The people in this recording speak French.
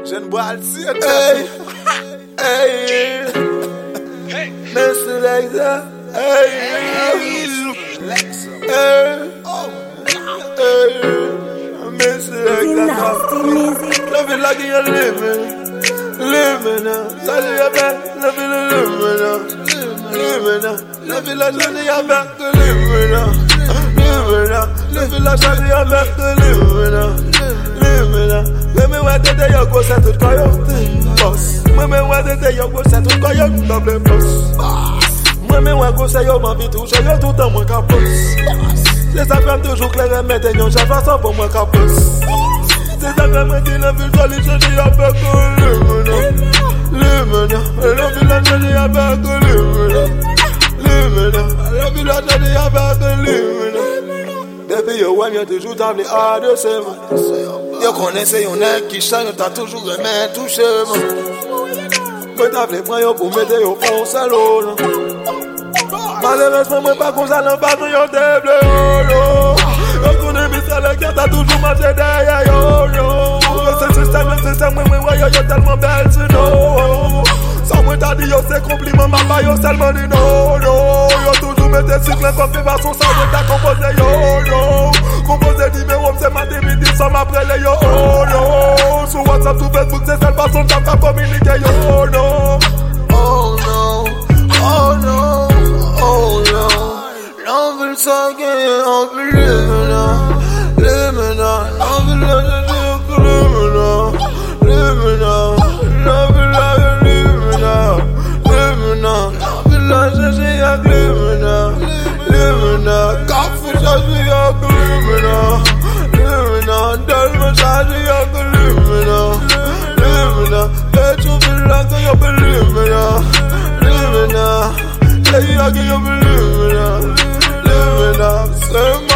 Jeune bois hey, hey, Mr. Lexa, hey, Lexa, hey, Mr. Lexa, love it like you're living now, study your back, love it love it like study your back, living now, live it like study your back, living now. Mwen wade de yo go sa tout koyote boss. Mwen wade de yo go sa tout koyote double boss. Mwen wade se yo m'envie touche yo tout en mwen ka boss. C'est ça femme toujours clair et mette yon chaque façon pour moi ka boss. C'est ça femme qui la ville jolie chérie avec Lumina. La ville jolie avec Lumina. La ville jolie avec Lumina. Depuis yo ouais y'a toujours tablé à deux semaines. Yo connaissez yon nèg qui chante, t'as toujours aimé toucher moi. Que t'as fait prendre yo pour mettre yo au salon. Malheureusement moi pas comme ça dans pas yo déblé yo connais mes salaires qui t'as toujours marché derrière yo. C'est système moi yo tellement belle tu know. Sans moi t'as dit yo c'est compliment ma pas yo seulement dit non. Yo toujours mettre cycle en confirmation sans moi t'as composé yo. Composé numéro c'est ma débit somme après les yo no. Sur WhatsApp tout Facebook c'est celle façon t'as communiquer yo no. Oh no, oh no, oh no. Love is again, love is living on, love is living on, living on, love is living on, living on, love is living on, living on, coffee shots we are living on, living on, dollar shots we are living on, living on, let you feel like you believe me on, living on, let you like you believe me on, living on.